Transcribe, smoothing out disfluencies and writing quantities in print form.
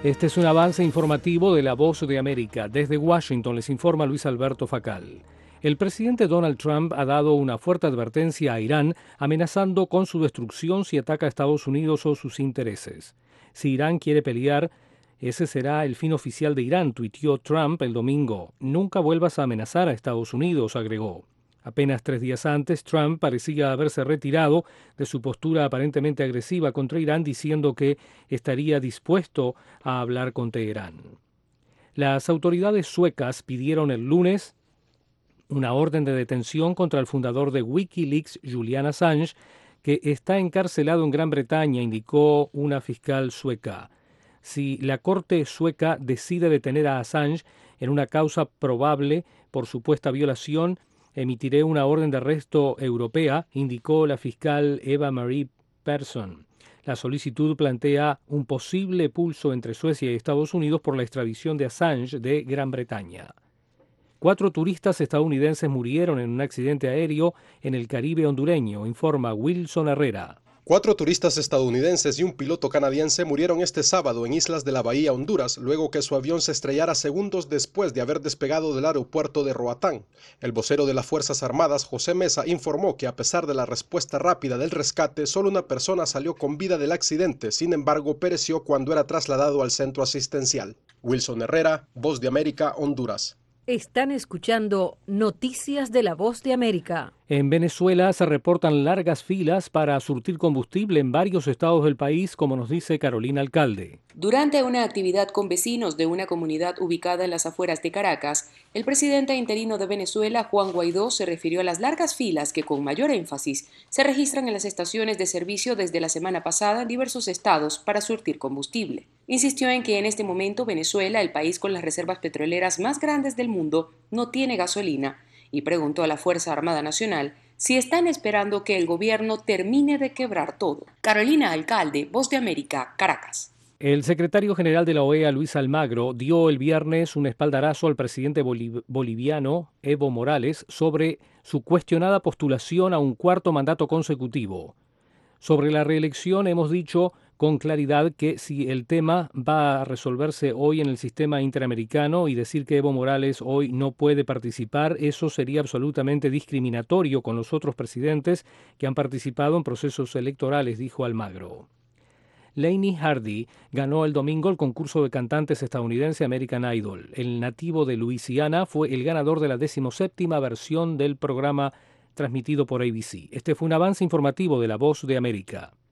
Este es un avance informativo de La Voz de América. Desde Washington les informa Luis Alberto Facal. El presidente Donald Trump ha dado una fuerte advertencia a Irán, amenazando con su destrucción si ataca a Estados Unidos o sus intereses. Si Irán quiere pelear, ese será el fin oficial de Irán, tuiteó Trump el domingo. Nunca vuelvas a amenazar a Estados Unidos, agregó. Apenas 3 días antes, Trump parecía haberse retirado de su postura aparentemente agresiva contra Irán, diciendo que estaría dispuesto a hablar con Teherán. Las autoridades suecas pidieron el lunes una orden de detención contra el fundador de Wikileaks, Julian Assange, que está encarcelado en Gran Bretaña, indicó una fiscal sueca. Si la Corte sueca decide detener a Assange en una causa probable por supuesta violación, emitiré una orden de arresto europea, indicó la fiscal Eva Marie Persson. La solicitud plantea un posible pulso entre Suecia y Estados Unidos por la extradición de Assange de Gran Bretaña. 4 turistas estadounidenses murieron en un accidente aéreo en el Caribe hondureño, informa Wilson Herrera. 4 turistas estadounidenses y un piloto canadiense murieron este sábado en islas de la Bahía, Honduras, luego que su avión se estrellara segundos después de haber despegado del aeropuerto de Roatán. El vocero de las Fuerzas Armadas, José Mesa, informó que a pesar de la respuesta rápida del rescate, solo una persona salió con vida del accidente, sin embargo pereció cuando era trasladado al centro asistencial. Wilson Herrera, Voz de América, Honduras. Están escuchando Noticias de La Voz de América. En Venezuela se reportan largas filas para surtir combustible en varios estados del país, como nos dice Carolina Alcalde. Durante una actividad con vecinos de una comunidad ubicada en las afueras de Caracas, el presidente interino de Venezuela, Juan Guaidó, se refirió a las largas filas que con mayor énfasis se registran en las estaciones de servicio desde la semana pasada en diversos estados para surtir combustible. Insistió en que en este momento Venezuela, el país con las reservas petroleras más grandes del mundo, no tiene gasolina, y preguntó a la Fuerza Armada Nacional si están esperando que el gobierno termine de quebrar todo. Carolina Alcalde, Voz de América, Caracas. El secretario general de la OEA, Luis Almagro, dio el viernes un espaldarazo al presidente boliviano, Evo Morales, sobre su cuestionada postulación a un 4º mandato consecutivo. Sobre la reelección hemos dicho con claridad que si el tema va a resolverse hoy en el sistema interamericano y decir que Evo Morales hoy no puede participar, eso sería absolutamente discriminatorio con los otros presidentes que han participado en procesos electorales, dijo Almagro. Lainey Hardy ganó el domingo el concurso de cantantes estadounidense American Idol. El nativo de Luisiana fue el ganador de la 17ª versión del programa transmitido por ABC. Este fue un avance informativo de La Voz de América.